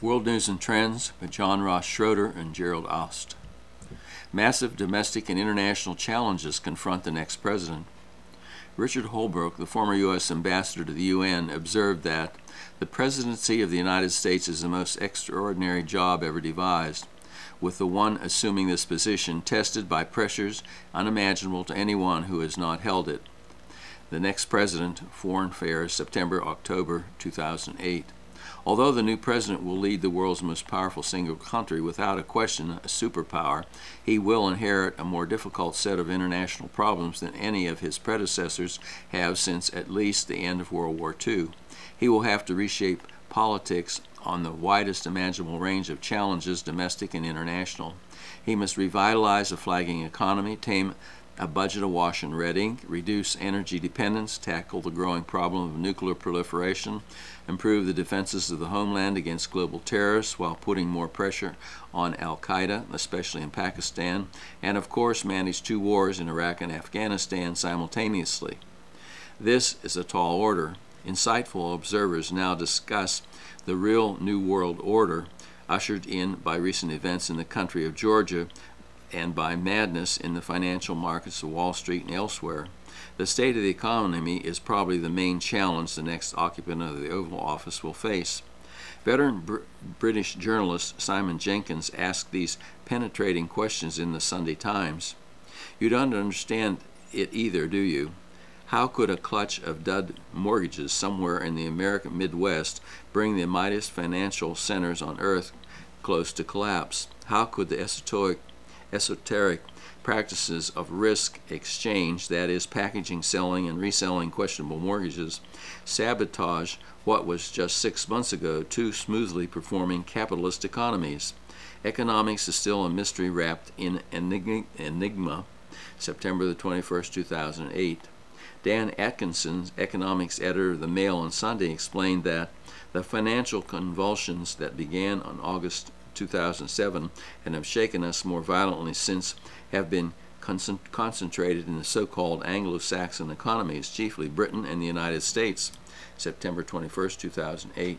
World News and Trends by John Ross Schroeder and Gerald Ost. Massive domestic and international challenges confront the next president. Richard Holbrooke, the former U.S. ambassador to the UN, observed that the presidency of the United States is the most extraordinary job ever devised, with the one assuming this position tested by pressures unimaginable to anyone who has not held it. The next president, Foreign Affairs, September-October 2008. Although the new president will lead the world's most powerful single country, without a question a superpower, he will inherit a more difficult set of international problems than any of his predecessors have since at least the end of World War II. He will have to reshape politics on the widest imaginable range of challenges, domestic and international. He must revitalize a flagging economy, tame a budget awash in red ink, reduce energy dependence, tackle the growing problem of nuclear proliferation, improve the defenses of the homeland against global terrorists while putting more pressure on al-Qaeda, especially in Pakistan, and of course manage two wars in Iraq and Afghanistan simultaneously. This is a tall order. Insightful observers now discuss the real New World Order ushered in by recent events in the country of Georgia and by madness in the financial markets of Wall Street and elsewhere. The state of the economy is probably the main challenge the next occupant of the Oval Office will face. Veteran British journalist Simon Jenkins asked these penetrating questions in the Sunday Times. You don't understand it either, do you? How could a clutch of dud mortgages somewhere in the American Midwest bring the mightiest financial centers on earth close to collapse? How could the esoteric practices of risk exchange, that is, packaging, selling, and reselling questionable mortgages, sabotage what was just 6 months ago two smoothly performing capitalist economies? Economics is still a mystery wrapped in enigma. September the 21st, 2008. Dan Atkinson, economics editor of the Mail on Sunday, explained that the financial convulsions that began on August 2007 and have shaken us more violently since have been concentrated in the so-called Anglo-Saxon economies, chiefly Britain and the United States, September 21st, 2008.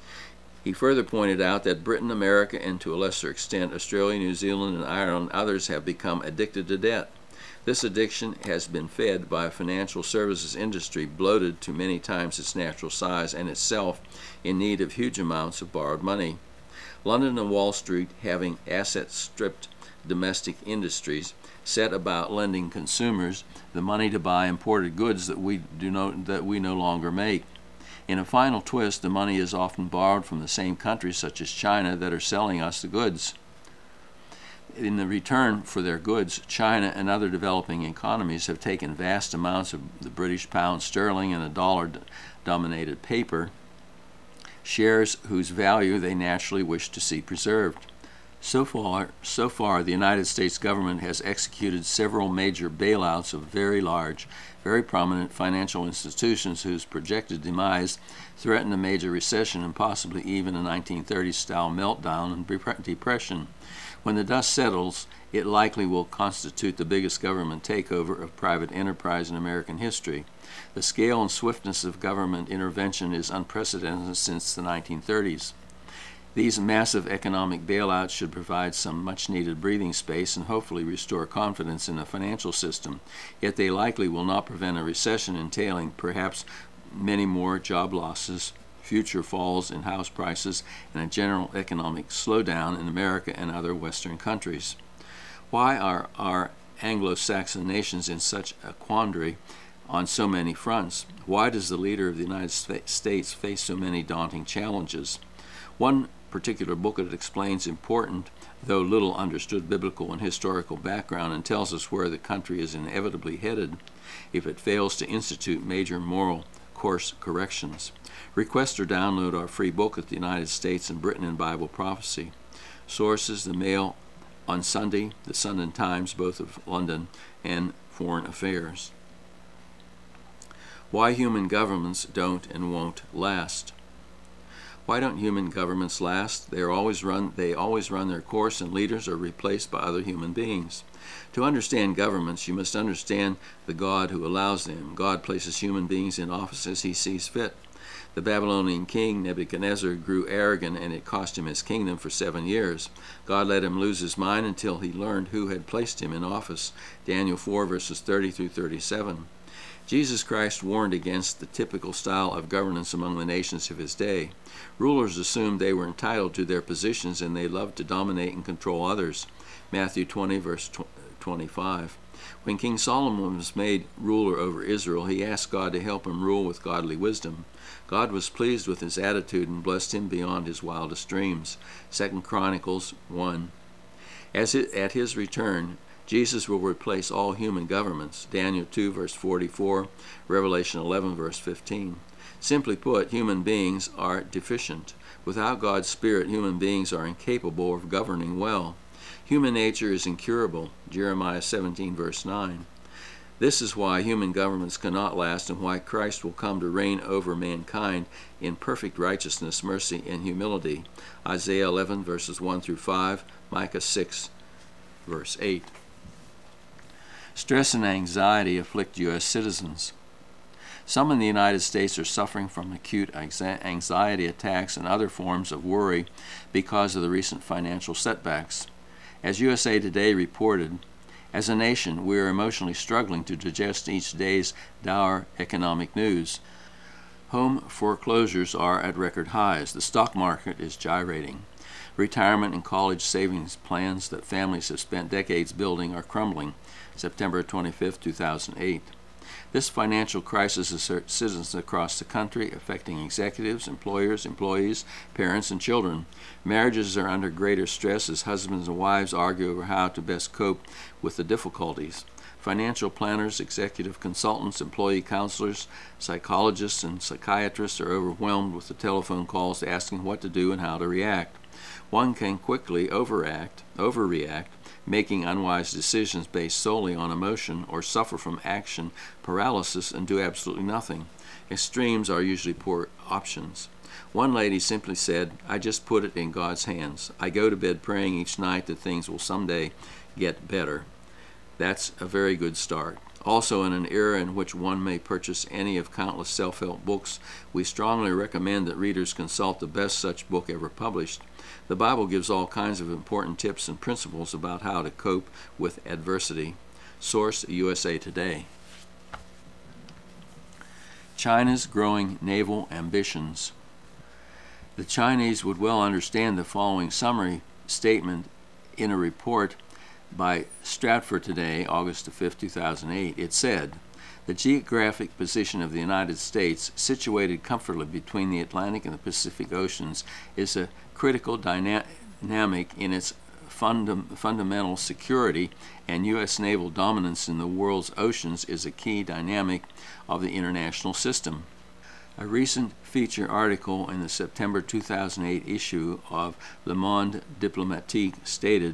He further pointed out that Britain, America, and to a lesser extent Australia, New Zealand, and Ireland and others have become addicted to debt. This addiction has been fed by a financial services industry bloated to many times its natural size and itself in need of huge amounts of borrowed money. London and Wall Street, having asset-stripped domestic industries, set about lending consumers the money to buy imported goods that we no longer make. In a final twist, the money is often borrowed from the same countries, such as China, that are selling us the goods. In the return for their goods, China and other developing economies have taken vast amounts of the British pound sterling and a dollar-dominated paper, shares whose value they naturally wish to see preserved. So far, the United States government has executed several major bailouts of very large, very prominent financial institutions whose projected demise threaten a major recession and possibly even a 1930s-style meltdown and depression. When the dust settles, it likely will constitute the biggest government takeover of private enterprise in American history. The scale and swiftness of government intervention is unprecedented since the 1930s. These massive economic bailouts should provide some much-needed breathing space and hopefully restore confidence in the financial system, yet they likely will not prevent a recession entailing perhaps many more job losses, future falls in house prices, and a general economic slowdown in America and other Western countries. Why are our Anglo-Saxon nations in such a quandary on so many fronts? Why does the leader of the United States face so many daunting challenges? One particular booklet explains important, though little understood, biblical and historical background and tells us where the country is inevitably headed if it fails to institute major moral course corrections. Request or download our free booklet, The United States and Britain in Bible Prophecy. Sources: the Mail on Sunday, the Sunday Times, both of London, and Foreign Affairs. Why human governments don't and won't last. Why don't human governments last? They always run their course, and leaders are replaced by other human beings. To understand governments, you must understand the God who allows them. God places human beings in office as he sees fit. The Babylonian king Nebuchadnezzar grew arrogant, and it cost him his kingdom for 7 years. God let him lose his mind until he learned who had placed him in office. Daniel 4, verses 30 through 37. Jesus Christ warned against the typical style of governance among the nations of his day. Rulers assumed they were entitled to their positions, and they loved to dominate and control others. Matthew 20, verse 25. When King Solomon was made ruler over Israel, he asked God to help him rule with godly wisdom. God was pleased with his attitude and blessed him beyond his wildest dreams. 2 Chronicles 1. At his return, Jesus will replace all human governments. Daniel 2, verse 44, Revelation 11, verse 15. Simply put, human beings are deficient. Without God's Spirit, human beings are incapable of governing well. Human nature is incurable. Jeremiah 17, verse 9. This is why human governments cannot last, and why Christ will come to reign over mankind in perfect righteousness, mercy, and humility. Isaiah 11, verses 1 through 5, Micah 6, verse 8. Stress and anxiety afflict U.S. citizens. Some in the United States are suffering from acute anxiety attacks and other forms of worry because of the recent financial setbacks. As USA Today reported, as a nation, we are emotionally struggling to digest each day's dour economic news. Home foreclosures are at record highs. The stock market is gyrating. Retirement and college savings plans that families have spent decades building are crumbling. September 25, 2008. This financial crisis asserts citizens across the country, affecting executives, employers, employees, parents, and children. Marriages are under greater stress as husbands and wives argue over how to best cope with the difficulties. Financial planners, executive consultants, employee counselors, psychologists, and psychiatrists are overwhelmed with the telephone calls asking what to do and how to react. One can quickly overreact, making unwise decisions based solely on emotion, or suffer from action paralysis and do absolutely nothing. Extremes are usually poor options. One lady simply said, "I just put it in God's hands. I go to bed praying each night that things will someday get better." That's a very good start. Also, in an era in which one may purchase any of countless self-help books, we strongly recommend that readers consult the best such book ever published. The Bible gives all kinds of important tips and principles about how to cope with adversity. Source: USA Today. China's growing naval ambitions. The Chinese would well understand the following summary statement in a report by Stratfor Today, August 5, 2008. It said, "The geographic position of the United States, situated comfortably between the Atlantic and the Pacific Oceans, is a critical dynamic in its fundamental security, and U.S. naval dominance in the world's oceans is a key dynamic of the international system." A recent feature article in the September 2008 issue of Le Monde Diplomatique stated,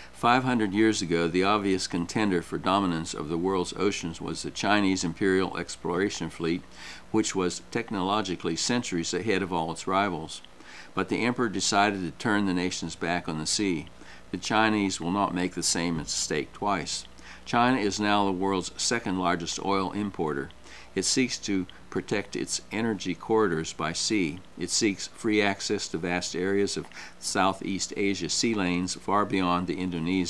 500 years ago, the obvious contender for dominance of the world's oceans was the Chinese Imperial Exploration Fleet, which was technologically centuries ahead of all its rivals. But the emperor decided to turn the nation's back on the sea. The Chinese will not make the same mistake twice. China is now the world's second largest oil importer. It seeks to protect its energy corridors by sea. It seeks free access to vast areas of Southeast Asia sea lanes far beyond the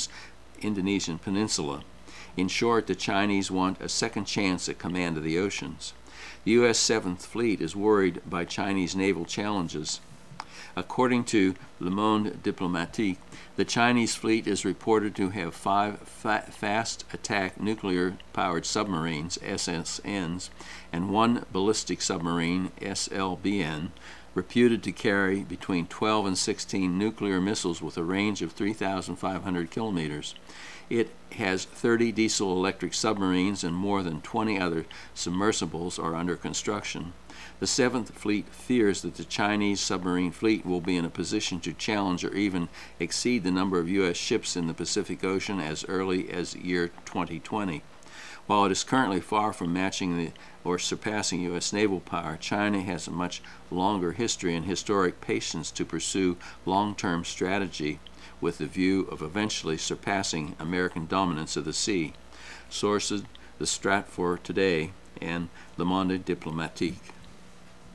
Indonesian peninsula. In short, the Chinese want a second chance at command of the oceans. The U.S. 7th Fleet is worried by Chinese naval challenges. According to Le Monde Diplomatique, the Chinese fleet is reported to have 5 fast attack nuclear-powered submarines, SSNs, and 1 ballistic submarine, SLBN, reputed to carry between 12 and 16 nuclear missiles with a range of 3,500 kilometers. It has 30 diesel-electric submarines, and more than 20 other submersibles are under construction. The 7th Fleet fears that the Chinese submarine fleet will be in a position to challenge or even exceed the number of U.S. ships in the Pacific Ocean as early as year 2020. While it is currently far from matching or surpassing U.S. naval power, China has a much longer history and historic patience to pursue long-term strategy with the view of eventually surpassing American dominance of the sea. Sources: the Stratfor Today and Le Monde Diplomatique.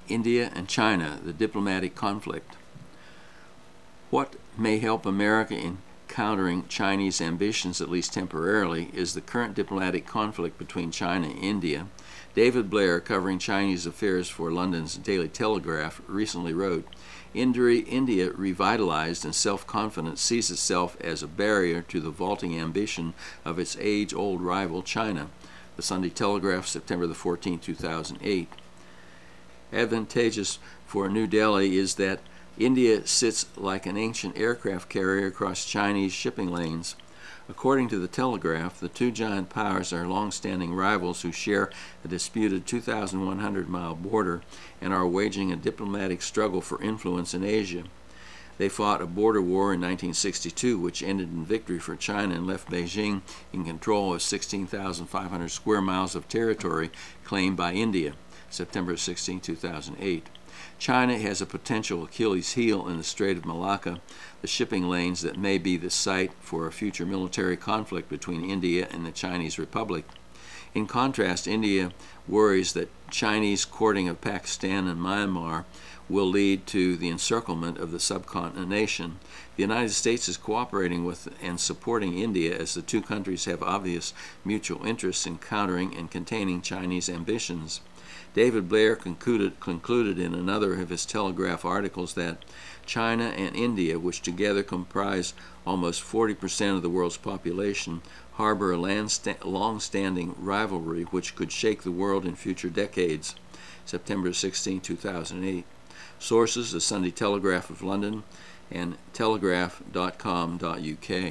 India and China, the diplomatic conflict. What may help America in countering Chinese ambitions, at least temporarily, is the current diplomatic conflict between China and India. David Blair, covering Chinese affairs for London's Daily Telegraph, recently wrote, India, revitalized and self-confident, sees itself as a barrier to the vaulting ambition of its age-old rival China. The Sunday Telegraph, September the 14th, 2008. Advantageous for New Delhi is that India sits like an ancient aircraft carrier across Chinese shipping lanes. According to the Telegraph, the two giant powers are long-standing rivals who share a disputed 2,100-mile border and are waging a diplomatic struggle for influence in Asia. They fought a border war in 1962, which ended in victory for China and left Beijing in control of 16,500 square miles of territory claimed by India, September 16, 2008. China has a potential Achilles heel in the Strait of Malacca, the shipping lanes that may be the site for a future military conflict between India and the Chinese Republic. In contrast, India worries that Chinese courting of Pakistan and Myanmar will lead to the encirclement of the subcontinent nation. The United States is cooperating with and supporting India as the two countries have obvious mutual interests in countering and containing Chinese ambitions. David Blair concluded in another of his Telegraph articles that China and India, which together comprise almost 40% of the world's population, harbor a long-standing rivalry which could shake the world in future decades. September 16, 2008. Sources: the Sunday Telegraph of London and telegraph.com.uk.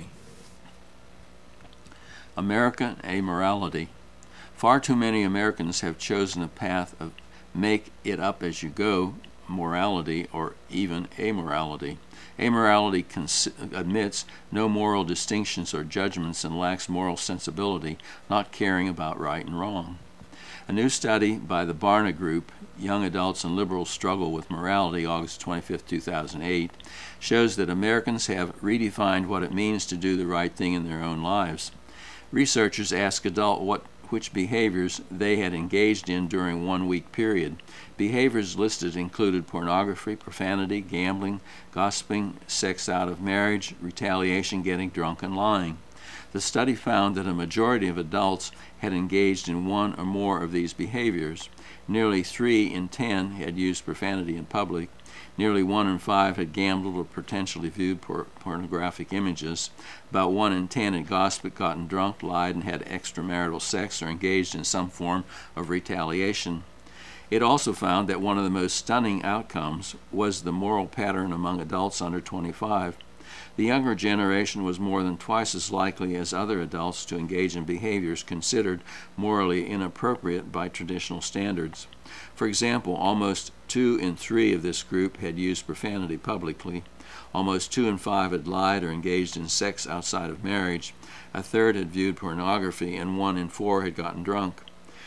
American amorality. Far too many Americans have chosen a path of make-it-up-as-you-go morality or even amorality. Amorality admits no moral distinctions or judgments and lacks moral sensibility, not caring about right and wrong. A new study by the Barna Group, Young Adults and Liberals Struggle with Morality, August 25, 2008, shows that Americans have redefined what it means to do the right thing in their own lives. Researchers asked adults which behaviors they had engaged in during 1 week period. Behaviors listed included pornography, profanity, gambling, gossiping, sex out of marriage, retaliation, getting drunk, and lying. The study found that a majority of adults had engaged in one or more of these behaviors. Nearly 3 in 10 had used profanity in public. Nearly 1 in 5 had gambled or potentially viewed pornographic images. About 1 in 10 had gossiped, gotten drunk, lied, and had extramarital sex or engaged in some form of retaliation. It also found that one of the most stunning outcomes was the moral pattern among adults under 25. The younger generation was more than twice as likely as other adults to engage in behaviors considered morally inappropriate by traditional standards. For example, almost 2 in 3 of this group had used profanity publicly. Almost 2 in 5 had lied or engaged in sex outside of marriage. A third had viewed pornography, and 1 in 4 had gotten drunk.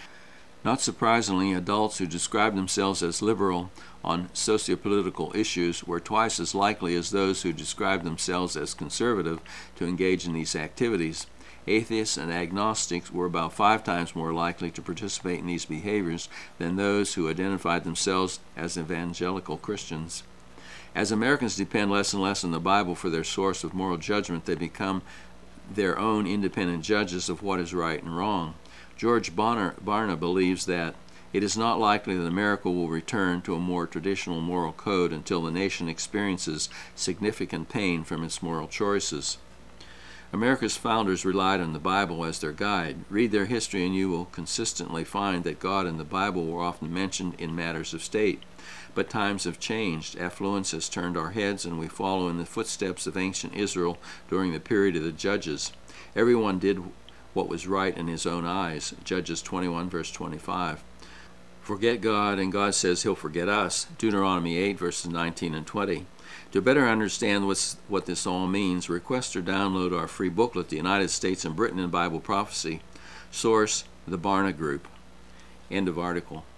Not surprisingly, adults who described themselves as liberal on sociopolitical issues were twice as likely as those who described themselves as conservative to engage in these activities. Atheists and agnostics were about 5 times more likely to participate in these behaviors than those who identified themselves as evangelical Christians. As Americans depend less and less on the Bible for their source of moral judgment, they become their own independent judges of what is right and wrong. George Barna believes that it is not likely that America will return to a more traditional moral code until the nation experiences significant pain from its moral choices. America's founders relied on the Bible as their guide. Read their history and you will consistently find that God and the Bible were often mentioned in matters of state. But times have changed. Affluence has turned our heads, and we follow in the footsteps of ancient Israel during the period of the Judges. Everyone did what was right in his own eyes. Judges 21, verse 25. Forget God, and God says he'll forget us. Deuteronomy 8, verses 19 and 20. To better understand what this all means, request or download our free booklet, The United States and Britain in Bible Prophecy. Source: the Barna Group. End of article.